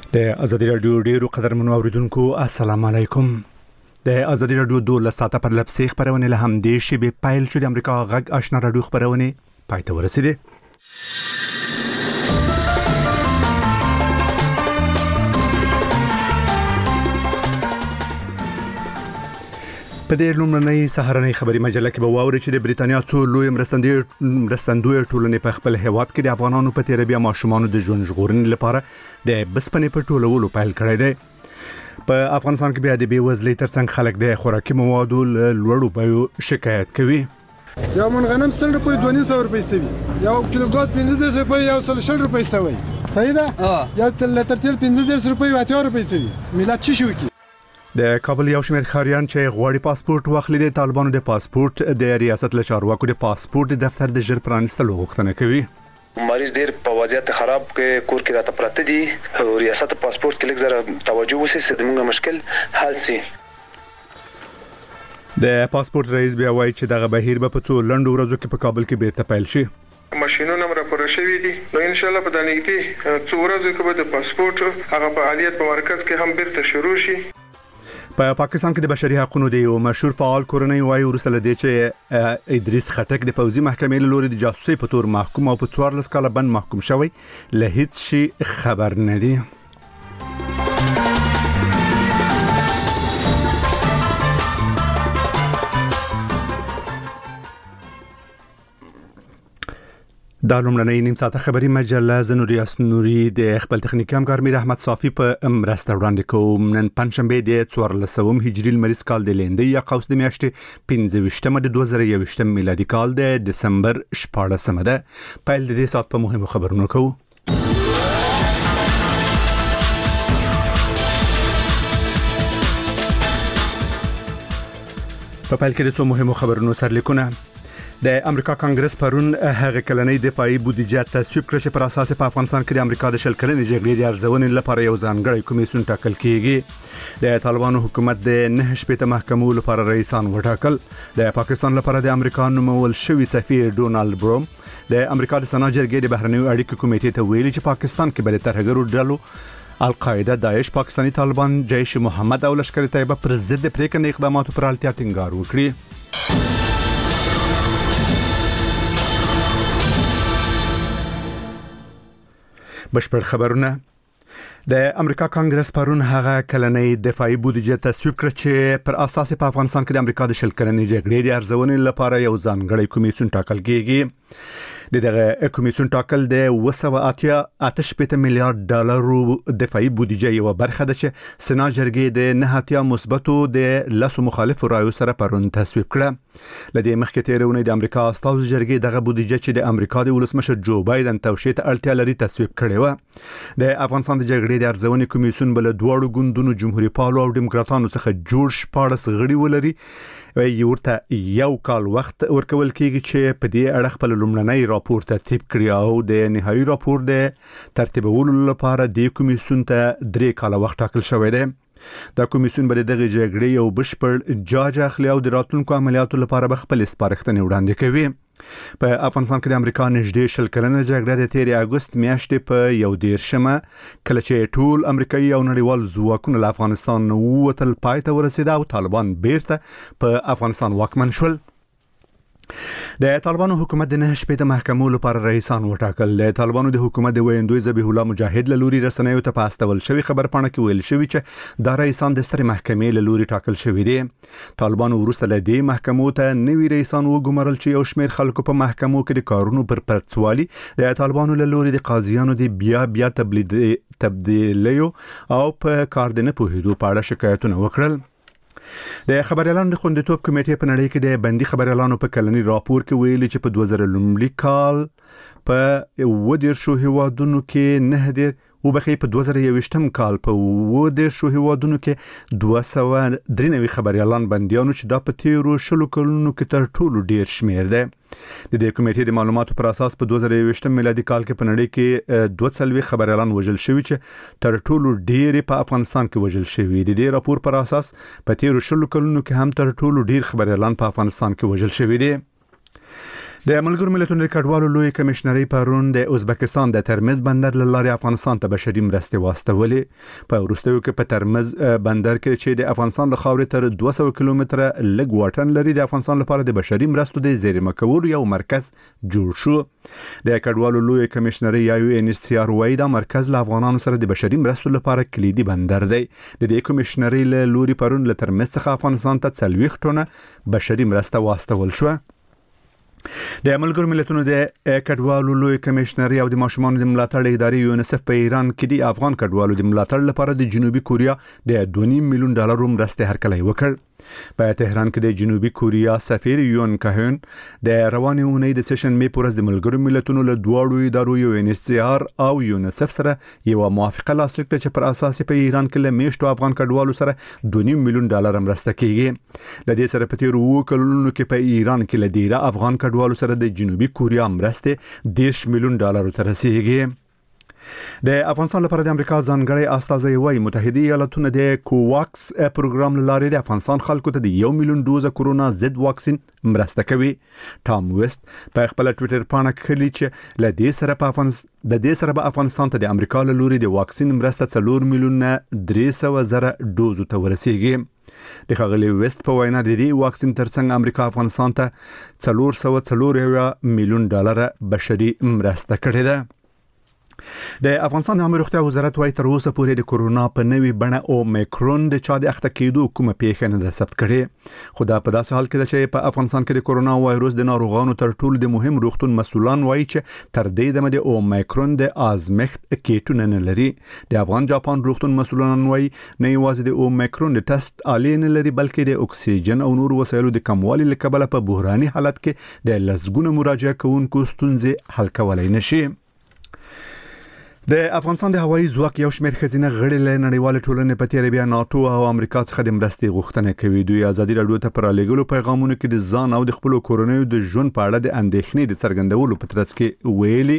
د ازادي رادیو ډیرو قدرمنو اوریدونکو السلام علیکم. د ازادي رادیو 12 ساعته پر لپسې خبرونه له همدې شی به پایل شو. د امریکا غږ آشنا رادیو خبرونه پاتې ورسېده. په دې لومړنۍ سهارنۍ خبري مجله کې به واوري چې د بریتانیا څو لوی مرستندوی ټولنې په خپل هیواد کې د افغانانو په تیر بیا ماشومان د ژوند ژغورنې لپاره د بسپنې په ټولولو پیل کړی دی. په افغانستان کې بیا د بیوزلۍ ترڅنګ خلک د خوراکي موادو لوړو بیو شکایت کوي. یو من غنم 100 روپۍ 200 روپۍ سوي، یو کیلو ګاز 15 روپۍ، یو 160 روپۍ سوي. صحیح ده؟ یو لتر تیل 15 روپۍ 80 روپۍ سوي. ملت چی شو کی؟ د کابل یو شمېر خاریان چې غواړي پاسپورت واخلي د طالبانو د پاسپورت د ریاست له چارواکو د پاسپورت دفتر د ژر پرانیستلو غوښتنه کوي. مریض ډیر په وضعیت خراب کې کور کې راته پراته دي او ریاست پاسپورت کې لږ زره توجه وشي چې موږ مشکل حل شي. د پاسپورت رئیس بیا وایي چې دغه بهیر به په څو لنډو ورځو کې په کابل کې بیرته پیل شي. ماشینونه راپور شوي دي، نو ان شاء الله په دانګتي څو ورځې کې به د پاسپورت هغه فعالیت په مرکز کې هم بیرته شروع شي. په پاکستان کې د بشري حقوقو د یو مشهور فعال کورنۍ وایي ورسره لدی چې ادریس خټک د پوځي محکمې له لوري د جاسوسي په تور محکوم او په 14 کاله بند محکوم شوی له هیڅ شي خبر نه دی. دا لومړنۍ نیم ساعته خبري مجله زنوریاس نوري د خپل تخنیکی همکار میر احمد صافي په مرسته وړاندې کوم. نن پنځشنبه د 14 هجري لمریز کال د لیندۍ یا قوس د میاشتې 15 د 2021 میلادي کال د دسمبر 14 ده. پیل د دې سات په مهمو خبرونو کوو. په پیل کې د څو مهمو خبرونو سرلیکونه. د امریکا کانګرس پرون هغه کلنۍ دفاعي بودیجه تصویب کړ چې پر اساس په افغانستان کې د امریکا د شل کلنې جګړې د ارزونې لپاره یو ځانګړی کمیسیون ټاکل کیږي. د طالبانو حکومت د 9 محکمو لپاره رئیسان وټاکل. د پاکستان لپاره د امریکا نومول شوی سفیر ډونالد بروم د امریکا د سنا جرګې د بهرنیو اړیکو کمیټې ته ویلي چې پاکستان کې بل ترهګرو ډلو القاعده، داعش، پاکستانی طالبان، جیش محمد او لشکر طیبه پر ضد پریکنده اقداماتو پر اړتیا ټینګار وکړي. بشپړ خبرونه. د امریکا کانګرس پرون هغه کلنۍ دفاعي بودیجه تصویب کړ چې پر اساس په افغانستان کې د امریکا د شل کلنې جګړې د ارزونې لپاره یو ځانګړی کمیسیون ټاکل کیږي. دغه کمیسیون ټاکل د 288 میلیارډ ډالرو دفاعي بودیجه یو برخه ده چې سنا جرګې د نهاتیا مثبتو د لاسو مخالفو رایو سره پرون تصویب کړه. لدې مخکې تیرونه د امریکا استازو جرګې دغه بودیجه چې د امریکا د ولسمشر جو بایدن توشیح ته اړتیا لري تصویب کړې و. د افغانستان د جګړې د ارزونې کمیسیون بل دواړو ګوندونو جمهوریت پالو او دیموکراتانو څخه جوړ 14 غړي ولري. ورته یو کال وخت ورکول کیږي چې په دې اړه خپل لومړنی راپور ترتیب کړي او د نهایی راپور د ترتیبولو لپاره د کمیسیون ته 3 کال وخت ټاکل شوی دی. دا کمیسیون به دغه جګړې یو بشپړ جاج اخلي او د راتلونکو عملیاتو لپاره به خپل سپارښتنې وړاندې کوي. په افغانستان کې د امریکا نږدې شل کلنه جګړه د 13 اگست میاشتې په 11 کله چې ټول امریکایي او نړیوال ځواکونه له افغانستان ووتل پای ته ورسېد او طالبان بیرته په افغانستان واکمن شول. د طالبانو حکومت د 9 محکمو لپاره رئیسان وټاکل. د طالبانو د حکومت د ویندوی ذبیح الله مجاهد له لوري رسنیو ته پاستول شوی خبر پاڼه کې ویل شوی چې دا رئیسان د ستر محکمې له لوري ټاکل شوی دي. طالبانو ورسته له دې محکمو ته نوی رئیسان وګمارل چې یو شمېر خلکو په محکمو کې د کارونو پر پرتسوالي د طالبانو له لوري د قاضیانو د بیا تبدیلیو او په کار د نه پوهېدو په اړه شکایتونه وکړل. د خبريالانو د خوندیتوب کمیټې په نړۍ کې د بندي خبريالانو په کلنی راپور کې ویلي چې په 2000 کال په 10 هیوادونو کې 9 او بخې په 2021 کال په 10 هیوادونو کې 293 خبريالان بنديانو چې دا په تیرو شلو کلونو کې تر ټولو ډیر شمیر ده. د دې کمیټې د معلوماتو پر اساس په 2021 میلادي کال کې په نړۍ کې 240 خبريالان وژل شوي چې تر ټولو ډیر په افغانستان کې وژل شوي. د دې راپور پر اساس په تیرو شلو کلونو کې هم تر ټولو ډیر خبريالان په افغانستان کې وژل شوي دي. د ملګرو ملتونو د کډوالو لوی کمشنري پرون د ازبکستان د ترمز بندر لارې افغانستان ته بشري مرستې واستولې په وروستیو کې په ترمز بندر کې چې د افغانستان له خاورې تر 200 کیلومتره لږ واټن لري د افغانستان لپاره د بشري مرستو د زیرمه کولو یو مرکز جوړ شو. د کډوالو لوی کمشنري یا UNHCR وايي دا مرکز له افغانانو سره د بشري مرستو لپاره کلیدي بندر دی. د دې کمشنري له لوري پرون له ترمز څخه افغانستان ته 40 ټنه بشري مرسته واستول شو. د ملګرو ملتونو د کډوالو لوی کمشنري او د ماشومانو د ملاتړ ادارې یونیسف په ایران کې د افغان کډوالو د ملاتړ لپاره د جنوبي کوریا د $2.5 میلیون مرستې هرکلی وکړ. په تهران کې د جنوبي کوریا سفیر یون کهن د روانې اونۍ د سیشن می پورز د ملګرو ملتونو له دواړو ادارو UNHCR او یونیسف سره یو موافقه لاسلیک کړه چې پر اساس په ایران کې له میشتو افغان کډوالو سره $2.5 میلیون مرسته کیږي. د دې سره په تیر 2 کلونو کې په ایران کې له ډیره افغان کډوالو سره د جنوبي کوریا مرستې $10 میلیون ته رسیدي. د افغانستان لپاره د امریکا ځانګړی استازی وايي متحده ایالاتونه د کوواکس پروګرام لارې د افغانستان خلکو ته د 1 میلیون دوزه کورونا ضد واکسین مرسته کوي. ټام ویست په خپل ټوئیټر باندې کړي چې ل دې سره په افغانستان ته د امریکا له لوري د واکسین مرسته 4 میلیون 300,000 دوزو ته ورسیږي. د ښاغلي ویست په وینا د دې واکسین ترڅنګ امریکا افغانستان ته $404 میلیون بشري مرسته کړې ده. د افغانستان د عامه روغتیا وزارت وايي تر اوسه پورې د کورونا په نوې بڼه اومیکرون د چا د اخته کېدو کومه پیښه نه ده ثبت کړې. خو دا په داسې حال کې ده چې په افغانستان کې د کورونا وایروس د ناروغانو تر ټولو د مهم روغتون مسؤلان وايي چې تر دې دمه د اومیکرون د آزمخت کیټونه نه لري. د افغان جاپان روغتون مسؤلان وايي نه یوازې د اومیکرون د ټیسټ آلې نه لري بلکې د اکسیجن او نور وسایلو د کموالي له کبله په بحراني حالت کې د لسګونه مراجعه کوونکو ستونزې حل کولای نشي. د افغانستان د هوایي ځواک یو شمېر خزینه غړي له نړیوال ټولنې په تیر بیا ناتو او امریکا څخه د مرستې غوښتنه کوي. دوی ازادي راډیو ته پر لګولو پیغامونو کې د ځان او د خپل کورنۍ د ژوند په اړه د اندېښنې د څرګندولو په ترڅ کې ویلي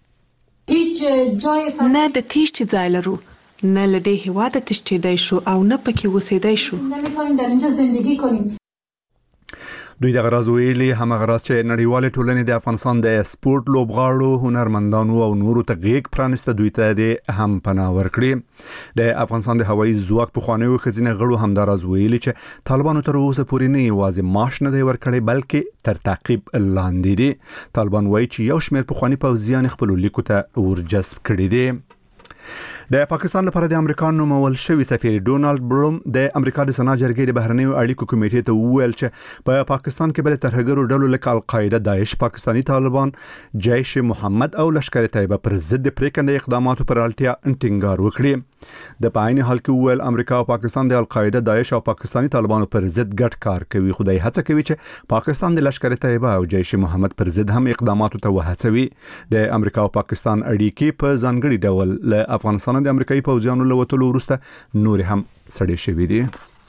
نه د تیشت ځای لرو نه له دې هواده تشتیدای شو او نه پکې وسیدای شو. نمی‌تونیم در اینجا زندگی کنیم. دوی د غراز ویلي هم غراز چې نړیوال ټولنې د افغانستان د سپورت لوبغاړو هنرمندانو او نورو ته غیږ پرانسته دوی ته د هم پناه ورکړي. د افغانستان د هوایي ځواک په خوانیو خزینه غړو هم د راز ویلي چې طالبانو تر اوسه پورې نه یوازې معاش نه دی ورکړي بلکې تر تعقیب لاندې دي. طالبان وایي چې یو شمېر پخوانی پوځیان خپل لیکو ته ورجذب کړي دي. د پاکستان لپاره د امریکا نومول شوی سفیر ډونالد بروم د امریکا د سنا جرګې د بهرنیو اړیکو کمیټې ته وویل چې په پاکستان کې بل ترهګرو ډلو لکه القاعده، داعش، پاکستانی طالبان، جیش محمد او لشکر طیبه پر ضد پریکنده اقداماتو پر اړتیا ټینګار وکړي. د پاین حال کې وویل امریکا او پاکستان د القاعده، داعش او پاکستانی طالبانو پر ضد ګډ کار کوي. خدای هڅه کوي چې پاکستان د لشکر طیبه او جیش محمد پر ضد هم اقداماتو ته وهڅوي. د امریکا او پاکستان اړیکې په ځانګړي ډول له افغانستان د امریکایي پوځیانو له وټولو وروسته نور هم سړې شوې دي.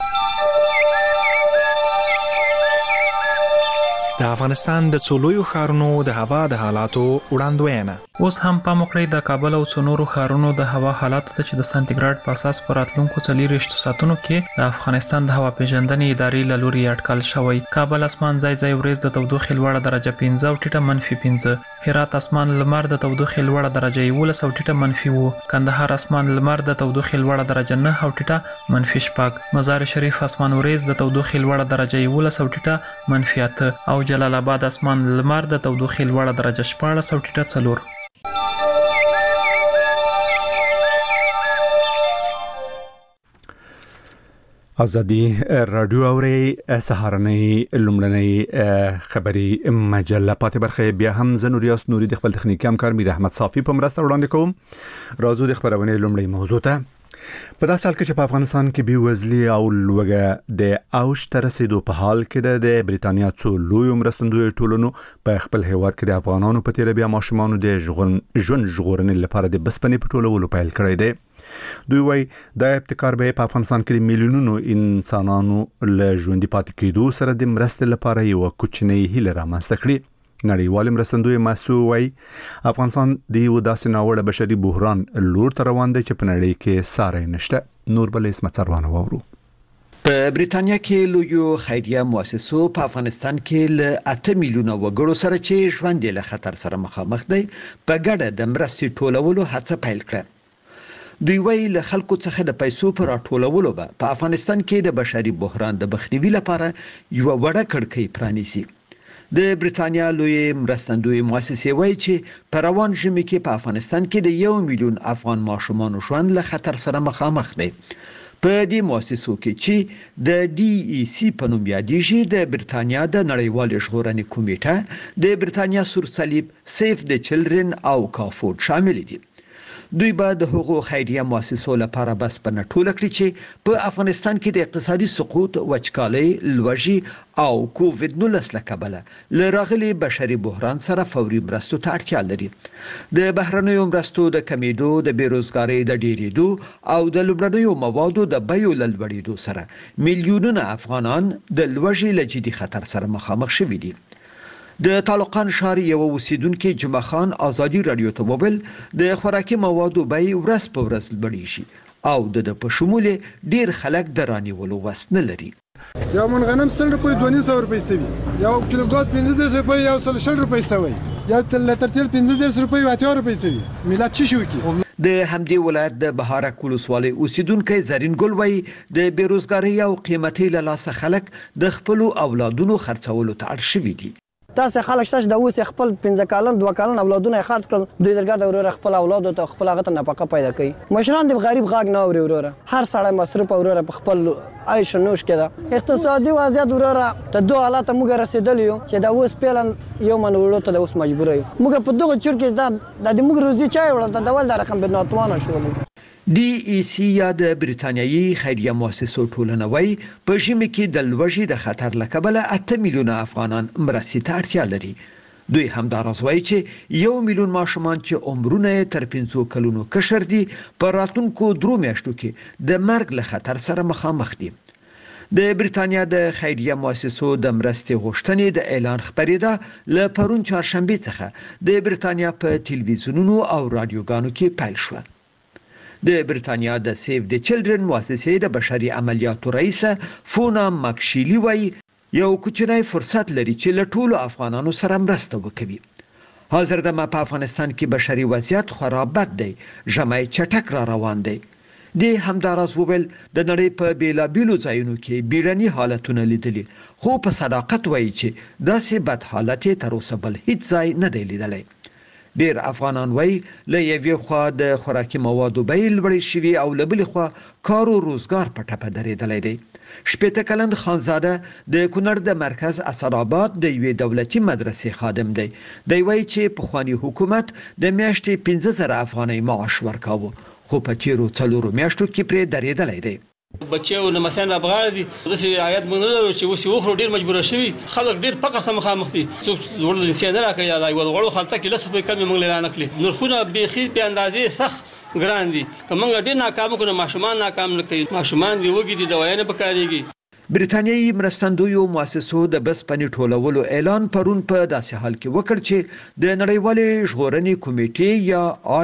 د افغانستان د څولویو ښارونو د هوا د حالاتو وړاندوینه. اوس هم پام وکړئ د کابل او څنورو ښارونو د هوا حالاتو ته چې د سانتیګراډ په اساس پر راتلونکو 24 ساعتونو کې د افغانستان د هوا پیژندنې ادارې له لوري اټکل شوی. کابل اسمان ځای ځای ورځ د تودوخې لوړه درجه 15 او ټیټه -15. هرات اسمان لمر د تودوخې لوړه درجه 11 او ټیټه -. کندهار اسمان لمر د تودوخې لوړه درجه 9 او ټیټه -6. مزار شریف اسمان ورځ د تودوخې لوړه درجه 11 او ټیټه -8. او جلال آباد اسمان لمر د تودوخې لوړه درجه 14 او ټیټه 4. ازادي رادیو اوري سهارنۍ لومړنۍ خبري مجله پاتې برخه بیا هم زنوریاس نوري د خپل تخنیکی همکار میر احمد صافي په مرسته وړاندې کوم. راځو د خبرونه لومړی موضوع ته. په داسې حال کې چې په افغانستان کې بیوزلي او لوږه د اوج ته رسیدو په حال کې د بریتانیا څو لوی مرستندوی ټولنو په خپل هیواد کې د افغانانو په تیر بیا ماشومانو د ژوند ژغورنې لپاره د بسپنې په ټولولو پیل کړی دی. دوی وايي د ابتکار به په افغانستان کې میلیونونو انسانانو له ژوندۍ پاتې کېدو سره د مرستې لپاره یو کوچنی هیله رامنځته کړي. نړیوال مرستندوی مسو وايي افغانستان د یو داسې ناوړه بشري بحران لور ته روان دی چې په نړۍ کې ساری نشته. نور بل اسمت سروانه وورو. په بریتانیا کې لویو خیریه مؤسسو په افغانستان کې له 8 میلیونه وګړو سره چې ژوند له خطر سره مخامخ دی په ګډه د مرستې ټولولو هڅه پیل کړه. دوی ویلي له خلکو څخه د پیسو پر راټولولو په افغانستان کې د بشري بحران د مخنیوي لپاره یو وړه کړکۍ پرانیسي. د بریتانیا لوی مرستندوی مؤسسې وایي چې په روان ژمي کې په افغانستان کې د 1 میلیون افغان ماشومان ژوند له خطر سره مخامخ دی. په دې مؤسسو کې چې د DEC په نوم یادېږي د بریتانیا د نړیوال ژغورنې کمیټه، د بریتانیا سور صلیب، سیف د چلډرن او کافورد شامل دي. دوی به د حقوق خیریه مؤسسو لپاره بس په نټول کړی چې په افغانستان کې د اقتصادي سقوط، وچکالۍ، لوږې او کووډ-19 له کبله لراغلي بشري بحران سره فوري مرستو ته اړتیا لري. د بهرنیو مرستو د کمیدو، د بیروزګارۍ د ډیریدو او د لومړنیو موادو د بیو لوړېدو سره میلیونونه افغانان د لوږې له جدي خطر سره مخامخ شوي دي. د طالقان ښار یو اوسیدونکو جمعه خان ازادي رادیو ته وویل د خوراکي موادو بیې ورځ په ورځ لوړې شي او د په شمول ډیر خلک د رانیولو وس نه لري. یو من غنم 100 روپۍ 200 روپۍ سوي، یو کیلو ګاز 15 روپۍ، یو 100 روپۍ سوي، یو لتر تیل 15 روپۍ 80 روپۍ سوي. ملت څه شو کی؟ د همدې ولایت د بهارک ولسوالۍ اوسیدونکو زرین ګل وایي د بیروزګارۍ او قیمتي له لاسه خلک د خپل اولادونو خرڅولو ته اړ شوي دي. تاسو خلک شته د اوس خپل 15 کلن 2 کلن اولادونه خرڅ کړل، دوی درګه د وروره خپل اولاد ته خپل هغه ته نفقه پیدا کوي. مشران د غریب غاګ نه اوري وروره، هر سړی مصرف وروره په خپل عيش نوش کړه. اقتصادي وضعیت وروره ته دوه حالات موږ رسیدلی یو چې د اوس پیلن یو من وړو ته د اوس مجبور یو. موږ په دغه چور کې د موږ روزي چای وړل د ډول د رقم بدناتوانه شو. DEC یا د بریتانیایي خیریه مؤسسو ټولنه وایي په ژمي کې د لوږې د خطر له کبله 8 میلیونه افغانان مرستې ته اړتیا لري. دوی همداراز وایي چې 1 میلیون ماشومان چې عمرونه تر 5 کلونو کشر دي په راتلونکو 3 میاشتو کې د مرګ له خطر سره مخامخ دي. د بریتانیا د خیریه مؤسسو د مرستې غوښتنې د اعلان خبرېده له پرون چهارشنبه څخه د بریتانیا په تلویزیونونو او رادیوګانو کې پیل شو. د بریتانیا د سیف د چلډرن مؤسسې د بشري عملیاتو رئیسه فونا ماکشیلی وایي یو کوچنی فرصت لري چې له ټولو افغانانو سره مرسته وکړي. حاضر دمه په افغانستان کې بشري وضعیت خورا بد دی، ژمی چټک را روان دی. د همداراز وویل د نړۍ په بیلابیلو ځایونو کې بیړني حالتونه لیدلي، خو په صداقت وایي چې داسې بد حالت تر اوسه بل هیڅ ځای نه دی لیدلی. ډیر افغانان وایي له یوې خوا د خوراکي موادو بیې لوړې شوي او له بلې خوا کار او روزګار په ټپه درېدلی دی. 18 کلن خانزاده د کونړ د مرکز اسداباد د یوې دولتي مدرسې خادم دی. دی وایي چې پخوانی حکومت د میاشتې 15000 افغانۍ معاش ورکاوه، خو په تیرو 4 میاشتو کې پرې درېدلی دی. بچو نه مثلا افغان دي داسې آیات موږ نه لرو چې وسی وخرو ډیر مجبور شوي خلک ډیر پکه سم مخامخ دي. څو ورل انسان نه راکړي دا یو غړو خلک کې لسه په کمی موږ لرانه کړی نرخونه بيخي په اندازې سخت ګران دي. کومه ډیر ناکام کړو ماشومان ناکام نه کوي، ماشومان دی وګي دي دوايانه پکاريږي. بریتانیایي مرستندویو مؤسسو د بس پنی ټولولو اعلان پرون په داسې حال کې وکړ چې د نړیوالې ژغورنې کمیټې یا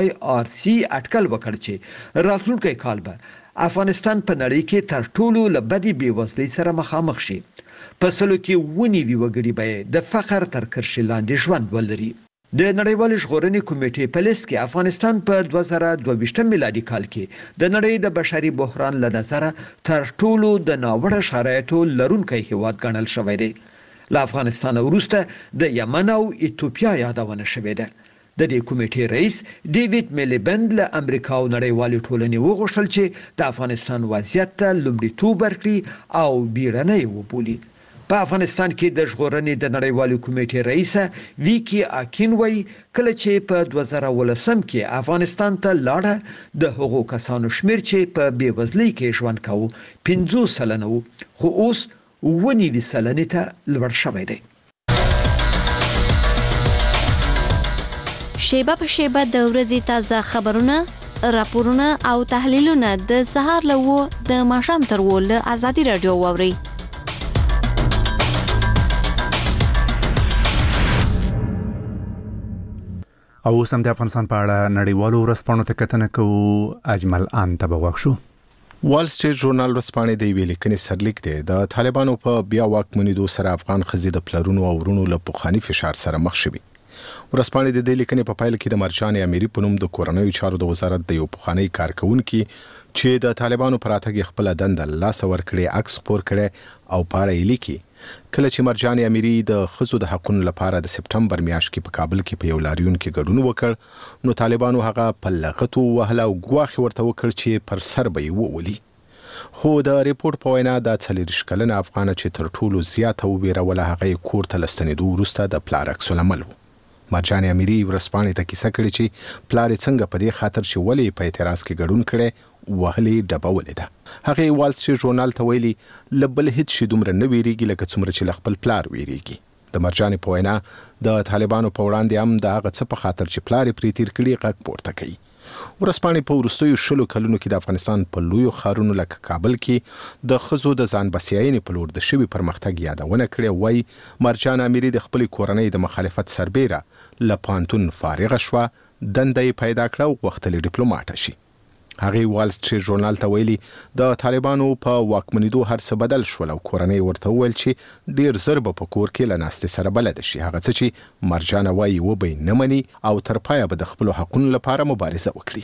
IRC اټکل وکړ چې راتلونکي کال به افغانستان په نړۍ کې تر ټولو لبدي بیوزلۍ سره مخامخ شي. په سلو کې ونی وګړي به د فقر تر کرښې لاندې ژوند ولري. د نړیوال ژغورنې کمیټې په لیست کې افغانستان په 2022 میلادي کال کې د نړۍ د بشري بحران له نظره تر ټولو د ناوړه شرایطو لرونکی هیواد ګڼل شوی دی. له افغانستان وروسته د یمن او ایتوپیا یادونه شوې ده. د دې کمیټې رئیس ډیوډ میلیبند له امریکا او نړیوالې ټولنې وغوښتل چې د افغانستان وضعیت ته لومړیتوب ورکړي او بیړنۍ وبولي. په افغانستان کې د ژغورنې د نړیوالې کمیټې رئیسه ویکی آکین وایي کله چې په 2013 کې افغانستان ته لاړه د هغو کسانو شمیر چې په بیوزلۍ کې ژوند کاوه 50% وو، خو اوس 90% ته لوړ شوی دی. شیبه په شیبه د ورځې تازه خبرونه، راپورونه او تحلیلونه د سهار له د ماښام تر له ازادي رادیو واوري. او سم د افغانستان په اړه نړیوالو ورځپاڼو ته کتنه کوو. اجمل ان ته بوښو. وال سټریټ ژورنال ورځپاڼې د یوې لیکنې سرلیک دی د طالبانو په بیا واکمنېدو سره افغان ښځې د پلرونو او ورونو له پخواني فشار سره مخ شوي. ورځپاڼې د دې لیکنې په پایله کې د مرجان امیري په نوم د کورنیو چارو د وزارت د یو پخوانی کارکونکي چې د طالبانو پر راتګ خپل دنده لاس ورکړي عکس خپور کړي او په اړه یې لیکي. کله چې مرجان امیري د ښځو د حقونو لپاره د سپټمبر میاشت کې په کابل کې په یو لاریون کې ګډون وکړ نو طالبانو هغه په لغتو وهله او ګواښ ورته وکړ چې پر سر به یې وولي. خو د ریپورت په وینا د 40 کلنه افغانه چې تر ټولو زیاته وبېروله هغه کور ته لستنېدو وروسته د پلار عکس العمل و. مرجان امیري ورځپاڼې ته کیسه کړې چې پلار یې څنګه په دې خاطر چې ولې په اعتراض کې ګډون کړی وهلې ډبولې ده. هغه وال سټریټ ژورنال ته ویلي لبل هیڅ شي دومره نه ویریږي لکه څومره چې خپل پلار ویریږي. د مرجان په وینا د طالبانو په وړاندې هم د هغه څه په خاطر چې پلار یې پرې تیر کړي غږ پورته کوي. ورځپاڼې په وروستیو 20 کلونو کې د افغانستان په لویو ښارونو لکه کابل کې د ښځو د ځان بسیاینې په لور د شوي پرمختګ یادونه کړې. وایي مرجان امیري د خپلې کورنۍ د مخالفت سربیره له پوهنتون فارغه شوه، دنده یې پیدا کړه او غوښتلې ډیپلوماټه شي. هغه وال سټریټ ژورنال ته ویلي د طالبانو په واکمنېدو هر څه بدل شول او کورنۍ ورته وویل چې ډیر زر به په کور کې له ناستې سره بلد شي. هغه څه چې مرجان وایي وبې نه مني او تر پایه به د خپلو حقونو لپاره مبارزه وکړي.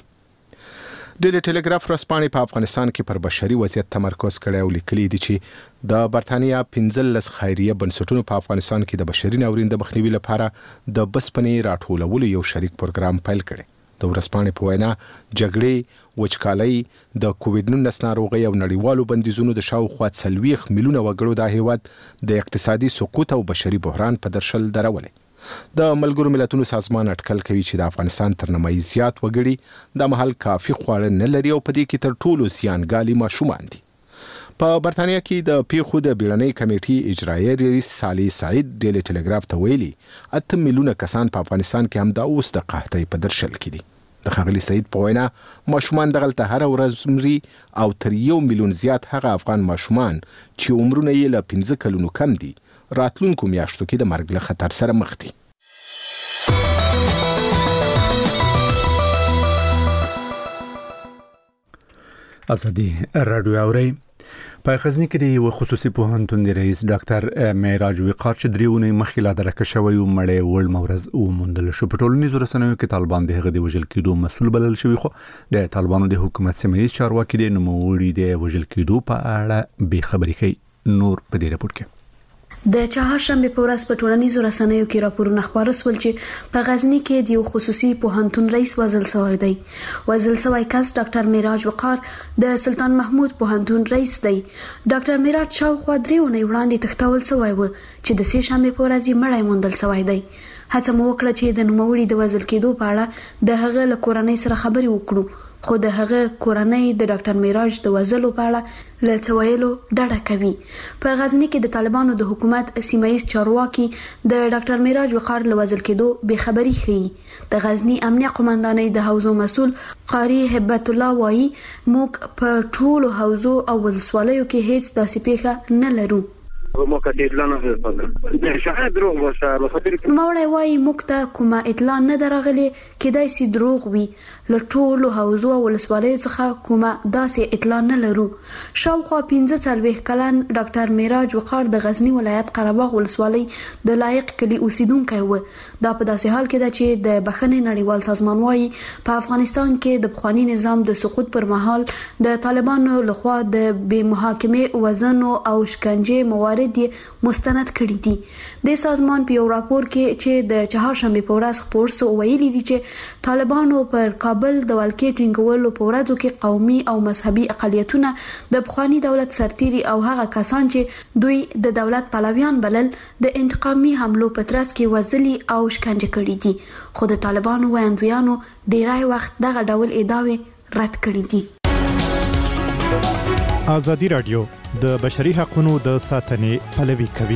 ډیلی ټیلیګراف ورځپاڼې په افغانستان کې پر بشري وضعیت تمرکز کړی او لیکلي دي چې د برتانیا 15 خیریه بنسټونو په افغانستان کې د بشري ناورین د مخنیوي لپاره د بسپنې راټولولو یو شریک پروګرام پیل کړی. د ورځپاڼې په وینا جګړې، وچکالۍ، د کووډ-19 ناروغۍ او نړیوالو بندیزونو د شاوخوا 40 میلیونه وګړو د هیواد د اقتصادي سقوط او بشري بحران په درشل درولې. د ملګرو ملتونو سازمان اټکل کوي چې د افغانستان تر نیمایي زیات وګړي د مهال کافي خواړه نه لري او په دې کې تر ټولو زیانګالي ماشومان دي. په برتانیا کې د پیښو د بیړنۍ کمیټې اجرایي رئیس صالح سعید ډیلی ټیلیګراف ته ویلي 8 میلیونه کسان په افغانستان کې هم دا اوس د قحطۍ په درشل کې دي. د ښاغلي سعید په وینا ماشومان دغلته هر ورځ مري او تر 1 میلیون زیات هغه افغان ماشومان چې عمرونه یې له 15 کلونو کم دي راتلونکو میاشتو کې د مرګ له خطر سره مخ دي. ازادي رادیو اوري په غزنی کې د یو خصوصي پوهنتون د رئیس ډاکټر معراج وقار چې دریونه مخکې لا درکه شوی او مړی ول مورز او مندل شو. په ټولنیزو رسنیو کې طالبان د هغه د وژل کېدو مسول بلل شوی، خو د طالبانو د حکومت سیمایي چارواکي د نوموړي د وژل کېدو په اړه به خبري کوي. نور په دې راپور کې د چهارشنبه په ورځ په ټولنیزو رسنیو کې راپورونه خپاره شول چې په غزنی کې د یو خصوصي پوهنتون رئیس وژل شوی دی. وژل شوی کس ډاکټر معراج وقار د سلطان محمود پوهنتون رئیس دی. ډاکټر معراج شاوخوا 3 اونۍ وړاندې تښتول شوی و چې د سې شنبه په ورځ یې مړی موندل شوی دی. هڅه مو وکړه چې د نوموړي د وژل کېدو په اړه د هغه له کورنۍ سره خبرې وکړو، خو د هغه کورنۍ د ډاکټر معراج د وژلو په اړه له څه ویلو ډډه کوي. په غزنی کې د طالبانو د حکومت سیمایي چارواکي د ډاکټر معراج وقار له وژل کېدو بې خبري ښيي. د غزنی امنیه قومندانۍ د حوزو مسول قاری هبت الله وایي موږ په ټولو حوزو او ولسوالیو کې هیڅ داسې پیښه نه لرو. نوموړی وایي موږ ته کومه اطلاع نه درغلي، کېدای شي دروغ وي. له ټولو حوزو او ولسوالیو څخه کومه داسې اطلاع نه لرو. شاوخوا 45 کلن ډاکټر معراج وقار د غزنی ولایت قرهباغ ولسوالۍ د لایق کلی اوسیدونکی و. دا په داسې حال کې ده چې د بخښنې نړیوال سازمان وایي په افغانستان کې د پخوانی نظام د سقوط پر مهال د طالبانو لخوا د بې محاکمې وزنو او شکنجې موارد مستند کړي دي. د سازمان په یو راپور کې چې د چهارشنبه په ورځ خپور شو ویلي دي چې طالبانو پر کابل د ولکې ټینګولو په ورځو کې قومي او مذهبي اقلیتونه د پخوانی دولت سرتیري او هغه کسان چې دوی د دولت پلویان بلل د انتقامي حملو په ترڅ کې وژلي او شکنجه کړي دي. خو د طالبانو ویاندویانو ډیری وخت دغه ډول ادعاوې رد کړي دي. ازادي رادیو د بشري حقوقو د ساتنې پلوي کوي.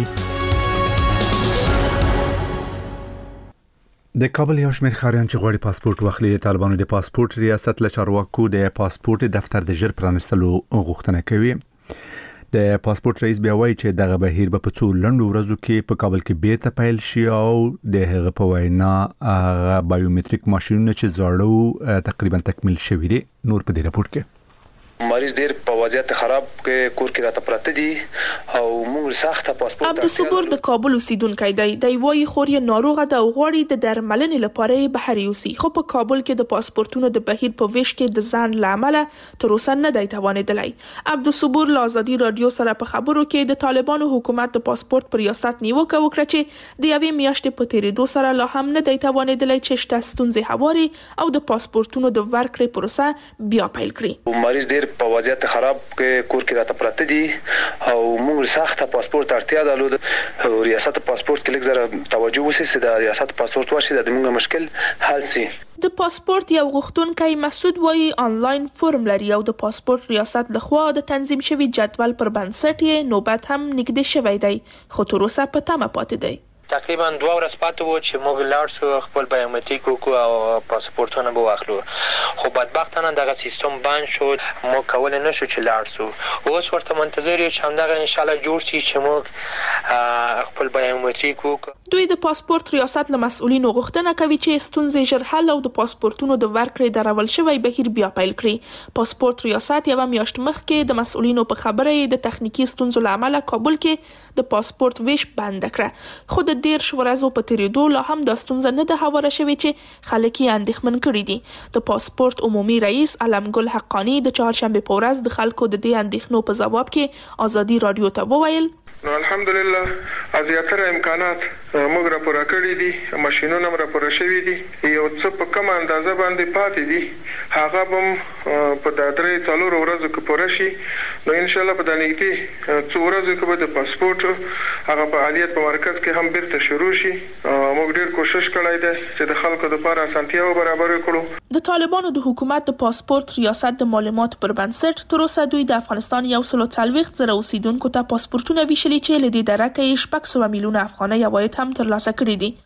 د کابل یو شمېر ښاریان چې غواړي پاسپورت واخلي د طالبانو د پاسپورت ریاست له چارواکو د پاسپورت دفتر د ژر پرانستلو غوښتنه کوي. د پاسپورت رئیس بیا وایي چې دغه بهیر به په څو لنډو ورځو کې په کابل کې بیرته پیل شي او د هغه په وینا بایومټریک ماشینونه چې زاړه تقریبا تکمیل شوي دي. نور په دې راپور کې مریض ډیر په وضعیت خراب کې کور کې راته پراته دي او موږ سخته پاسپورت عبدالصبور د کابل اوسیدونکی دی د وایي خور یې ناروغه ده او غواړي د درملنې لپاره بهر یوسي خو په کابل کې د پاسپورتونو د بهیر په ویش کې د ځان لامل تر اوسه نه دی توانیدلی. عبدالصبور له ازادي رادیو سره په خبرو کې د طالبانو حکومت د پاسپورت پر ریاست نیوکه وکړه چې د یوې میاشتې په تیریدو سره لا هم نه دی توانیدلی چې شته ستونزې هواري او د پاسپورتونو د ورکړې پروسه بیا پیل کړي. مریض ډیر په وضعیت خراب کې کور کې راته پراته دي او موږ سخته پاسپورت اړتیا درلود او ریاست پاسپورت کې لږ زره توجه وشي چې د ریاست پاسپورت ورشي د موږ مشکل حل شي. د پاسپورت یو غوښتونکی مسعود وایي آنلاین فرم لري او د پاسپورت ریاست لخوا د تنظیم شوی جدول پر بنسټ یې نوبت هم نږدې شوی دی خو تر اوسه په تمه پاتې دی. تقریبا 2 ورځې پاتې وو چې موږ لاړ شو خپل بایومټریک وکړو او پاسپورتونه به واخلو خو بدبختانه دغه سیستم بند شد مو کول نه شو چې لاړ شو اوس ورته منتظر یو چې همدغه ان شاء الله جوړ شي چې موږ خپل بایومټریک وکړو. دوی د پاسپورت ریاست له مسؤلینو غوښتنه کوي چې ستونزې ژر حل او د پاسپورتونو د ورکړې درول شوی بهیر بیا پیل کړي. پاسپورت ریاست یو میاشت مخکې د مسؤلینو په خبره د تخنیکی ستونزو لامل کابل کې د پاسپورت ویش بند کړ خو د 10 ورځو په تیریدو لا هم د ستونزه نه ده هواره شوې چې خلک یې اندېښمن کړي دي. د پاسپورت عمومي رئیس علمګل حقانی د چهارشنبه په ورځ د خلکو د دې اندېښنو په جواب کې ازادي رادیو ته وویل الحمدلله ازیاتره امکانات موږ را پوره کړی دي ماشينونه را پوره شوي دي یو څه په کوم اندازه باندې پاتې دي هغه هم په 3-4 ورځو کې پوره شي نو ان شاء الله په دانګتي 4 ورځو کې به د پاسپورت هغه په عالیت په مرکز کې هم بیرته شروع شي. موږ ډیر کوشش کړی دی چې د خلکو لپاره اسانتیاو برابر کړو. د طالبانو د حکومت د پاسپورت ریاست د معلومات پر بنسټ تر اوسه دوی د افغانستان 140,000 اوسیدونکو ته پاسپورتونه ویشلي چې له دې درکه 600 میلیونه افغانۍ عواید هم ترلاسه کړي دي.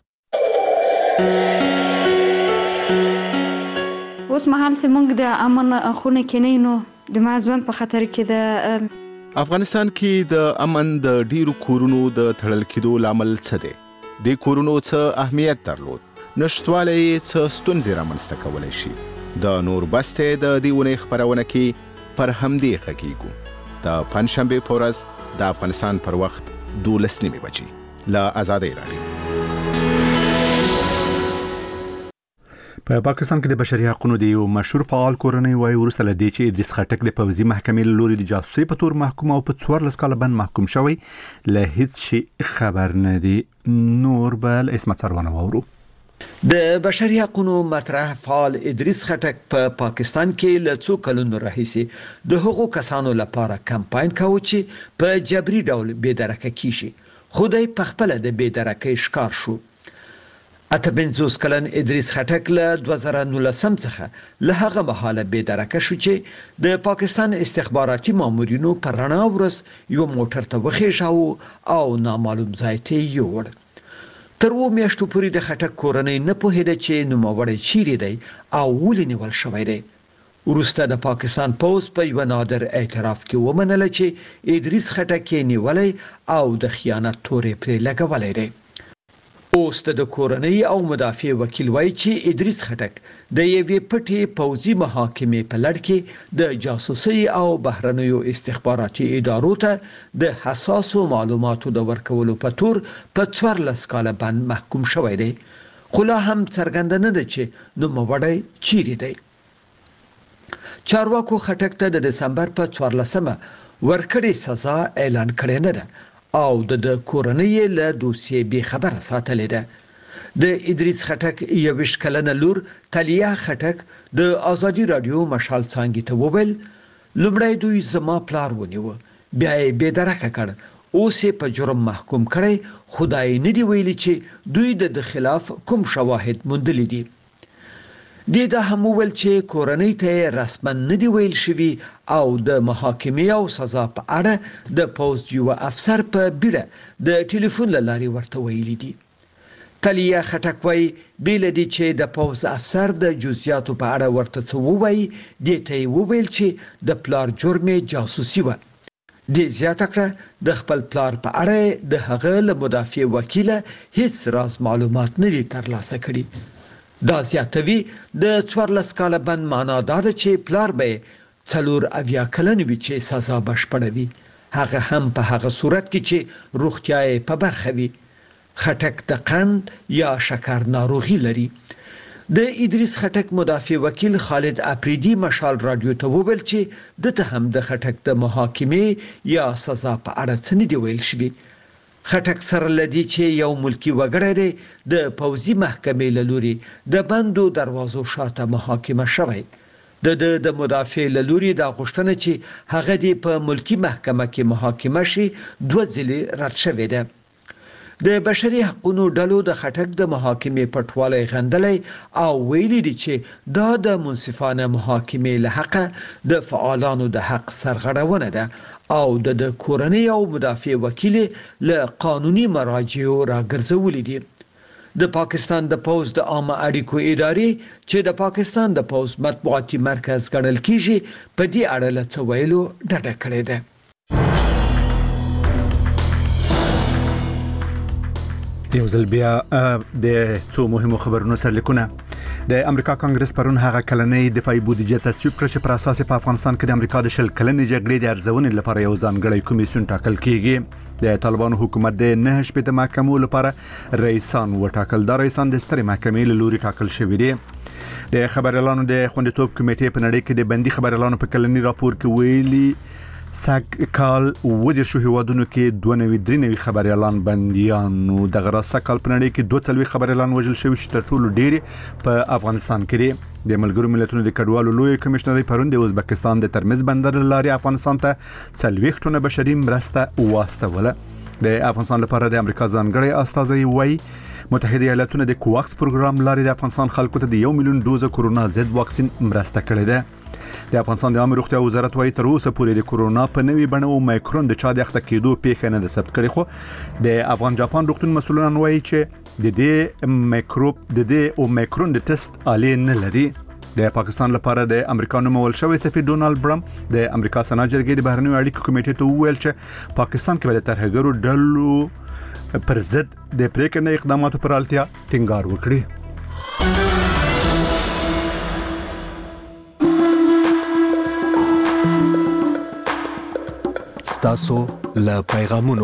اوس مهال زموږ د امن خونه کې نو د مازون په خطر کې د افغانستان کې د امن د ډیرو کورونو د تړل کېدو لامل څه دی؟ د کورونو څه اهمیت درلود؟ نشټوالی څه ستونزې رامنځته کولی شي؟ د نور بستې د دې ونې خپرونه کې پر همدې غږیږو د پنجشنبې په ورځ د افغانستان پر وخت 12 بجې له ازادۍ رادیو. په پاکستان کې د بشري حقوقو د یو مشهور فعال کورنۍ وایي ورسته لدی چې ادریس خټک د پوځي محکمې له لوري د جاسوسي په تور محکوم او په 14 کال باندې محکوم شوی له هیڅ شي خبر نه دی. نور بل اسمت سروانه وورو. د بشري حقوقو مطرح فعال ادریس خټک په پاکستان کې له څو کلونو راهیسې د هغو کسانو لپاره کمپاین کاوه چې په جبري ډول بېدرکه کیږي خو دوی په خپل د بېدرکۍ ښکار شو. 58 کلن ادریس خټک له 2019 څخه له هغه مهاله بېدرکه شو چې د پاکستان استخباراتي مامورینو پر رڼا ورځ یو موټر ته وخېژاوه او نامعلوم ځای ته یوړ. تر و میاشتو پورې د خټک کورنۍ نه پوهېده چې نوموړی چیرې دی او ولې نیول شوی دی. وروسته د پاکستان پوز په یو نادر اعتراف کې ومنله چې ادریس خټک یې نیولی او د خیانت تورې پرې لګولی دی. اوس د کورنۍ او مدافع وکیل وایي چې ادریس خټک د یوې پټې پوځي محاکمې په لړ کې د جاسوسي او بهرنیو استخباراتي ادارو ته د حساسو معلوماتو د ورکولو په تور په 14 کال باندې محکوم شوی دی خو لا هم څرګنده نه ده چې نوموړی چیرې دی. چارواکو خټک ته د دسمبر په 14مه ورکړې سزا اعلان کړې نه ده او د کورنۍ له دوسیې به خبر ساتلې ده. د ادریس خټک 21 کلنه لور تلیه خټک د ازادي رادیو مشال څنګه ته وویل لومړی دوی زما پلار ونیو بیا یې بېدرکه کړ اوس یې په جرم محکوم کړی خدای نه دی ویلي چې دوی د خلاف کوم شواهد موندلي دي. د هم ویل چې کورنۍ ته رسما نه دی ویل شوی او د محاکمې او سزا په اړه د پوز یو افسر په بیړه د ټلیفون لارې ورته ویلي دي. تلیه خټک وایي بیل دي چې د پوز افسر د جزئیاتو په اړه ورته څه ووایي د ته ویل چې د پلار جرم جاسوسي و. د زیاته کړه د خپل پلار په اړه د هغه له مدافع وکیل هیڅ راز معلومات نه دي ترلاسه کړي. دا زیاتوي د 14 کال باندې معنا دا ده چې پلار به 4 کلن وي چې سزا بشپړه وي، هغه هم په هغه صورت کې چې روغتیا یې په برخه وي. خټک د قند یا شکر ناروغي لري. د ادریس خټک مدافع وکیل خالد اپریدي مشال رادیو ته وویل چې دته هم د خټک د محاکمې یا سزا په اړه څه نه دی ویل شوی. خټک سره لدی چې یو ملکی وګړی د پوځي محکمې له لوري د بندو دروازو شاته محاکمه شوی. د مدافع له لوري دا غوښتنه چې هغه دی په ملکی محکمه کې محاکمه شي 2 ځله رد شوې ده. د بشري حقوقو ډلو د خټک د محاکمې پټوالی غندلې او ویلي دي چې دا د منصفانه محاکمې له حق د فعالانو د حق سرغړونه ده او د کورنۍ او مدافع وکیل له قانوني مراجعو راګرځولې دي. د پاکستان د پوز د عامه اړیکو ادارې چې د پاکستان د پوز مطبوعاتي مرکز ګڼل کیږي په دې اړه له څه ویلو ډډه کړې ده. یو ځل بیا د څو مهمو خبرونو سرلیکونه. د امریکا کانګرس پرون هغه کلنۍ دفاعي بودیجه تصویب کړ چې پر اساس په افغانستان کې د امریکا د 10 کلنې جګړې د ارزونې لپاره یو ځانګړی کمیسیون ټاکل کیږي. د طالبانو حکومت د 9 شپږ محکمو لپاره رئیسان وټاکل. دا رئیسان د سترې محکمې له لوري ټاکل شوي دي. د خبريالانو د خوندیتوب کمیټې په نړۍ کې د بندي خبريالانو په کلنی راپور کې ویلي ساک کال ودی شو هیوادونو کې 293 خبريالان بنديانو د غراسه کال په نړۍ کې 240 خبريالان وژل شوي چې تر ټولو ډېری په افغانستان کې دي. د ملګرو ملتونو د کډوالو لوی کمشنري پرون د ازبکستان د ترمز بندر لاري افغانستان ته 40 ټنه بشري مرسته واستوله. د افغانستان لپاره د امریکا ځانګړی استازی وای متحده ایالاتونه د کوواکس پروګرام لاري د افغانستان خلکو ته د 1 میلیون دوزه کورونا ضد واکسین مرسته کړې ده. د افغانستان د عامه روغتیا وزارت وايي تر اوسه پورې د کورونا په نوي بڼه او مایکرون د چا د اخته کېدو پیښه نه ده ثبت کړې، خو د افغان جاپان روغتون مسؤلان وايي چې د دې اومیکرون د ټیسټ آلې نه لري. د پاکستان لپاره د امریکا نومول شوی سفیر ډونالد برم د امریکا سنا جرګې د بهرنیو اړیکو کمیټې ته وویل چې پاکستان کې د ترهګرو ډلو پر ضد د پریکړې اقداماتو پر اړتیا ټینګار وکړي. تاسو له پیغامونو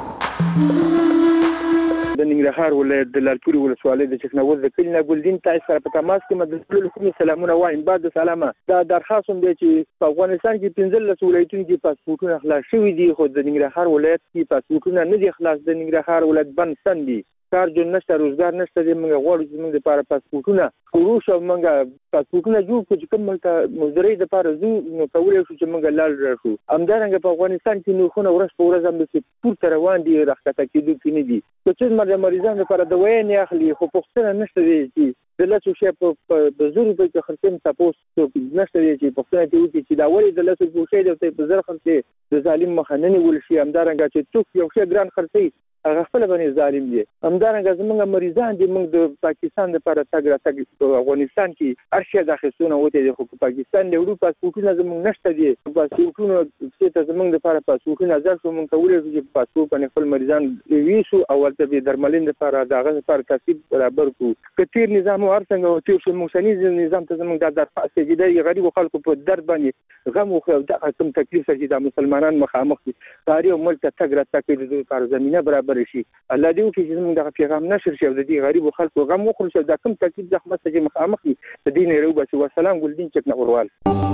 د ننګرهار ولایت د لالپوري ولسوالۍ د چکنوز د کلینه ګلدین تاسو سره په تماس کې مدلل کوم سلامونه وایم. بعد سلامه دا درخواست هم دی چې په افغانستان کې 15 ولایتونو کې پاسپورتونه خلاص شوي دي، خو د ننګرهار ولایت کې پاسپورتونه نه دي خلاص. د ننګرهار ولایت بند دي، کار جون نشته، روزګار نشته. موږ غواړو چې موږ لپاره پاسپورتونه شروع شو، موږ پاسپورتونه جوړ کړو چې کوم ملک مزدوري د لپاره زو نو کولای شو چې موږ لاړ شو. همدارنګه په افغانستان کې نو خو ورځ په ورځ هم د پورته روان دي، راخته کېدو کې نه دي. چې مریضانو لپاره دوايي نه اخلي، خو پوښتنه نشته دی چې د لاسو شی په زورو په خرڅم تاسو نشته دی چې پوښتنه کوي چې دا ولې د لاسو په شی د په زر خرڅي د ظالم مخننه ول شي. همدارنګه چې څوک یو شی ګران خرڅي هغه خپل باندې ظالم دي. همدارنګه زموږ مریضان دي، موږ د پاکستان لپاره تګ په افغانستان کې ارشیا داخلونه وته دي، خو پاکستان له اروپا پاسپورتونه زموږ نشته دي. پاسپورتونه چې زموږ لپاره پاسپورتونه ځل شو، موږ کولای شو چې پاسپورت باندې خپل مریضان ویسو او ورته د درملین لپاره دغه لپاره ترتیب برابر کو. کثیر نظام ورڅنګ او تیر شو موسنی نظام ته زموږ د درخواست دي د غریب خلکو په درد باندې غم او د کوم تکلیف چې د مسلمانان مخامخ دي غاری او ملک تګ راته کې د لپاره زمينه برابر شي. الله دې وکړي چې موږ د پیغام نشر شي او د دې غریب خلکو غم وخورو چې د کوم تکلیف زخمه چې مخامخ دي د دین روبه والسلام ګلدین چکنهوروال.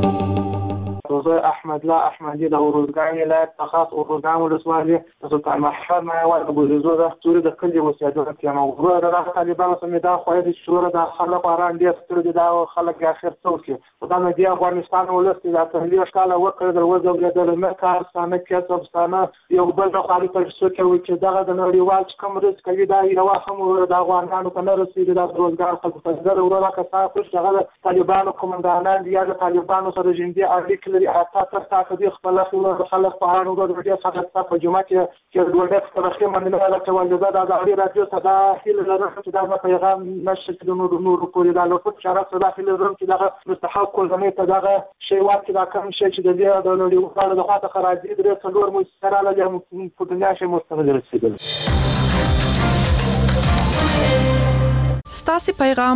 روزه احمد لا احمدی د اورګان ولایت تخاص اورګان ولسوالۍ سلطان محمد ما او ابو زوده توري د کلی وسیادونه کې موضوع د طالبانو سمدا خوې د شورا د خلک اران دي ستر دي دا خلک اخر څوک دا نه دی افغانستان ولست د تحلیل ښکاله وکړه د وځو د مکار سانه کې صبستانه یو بل خالي پر څه کوي چې دغه د نړیوال کوم رس کوي دا یو هم د افغانانو په نړۍ کې د روزګار خلکو په ځای ورته کسا خوش دغه طالبانو کومندانان دي یا د طالبانو سره جندي اړیکې لري. تاسو د خپل خلک په اړه د ډېر څه په جمعه کې چې د ډېر څه باندې نه راځي د غاړي راځي صدا هیله لرم چې دا پیغام نشي د نور پورې د لوټ شرف صدا هیله لرم چې دا مستحق کول نه ته دا شی واکې دا کوم شی چې د دې د نړیوالو د خاطر خراجي د څلور مو سره له په دنیا شي مستقبل رسیدل. ستاسو پیغام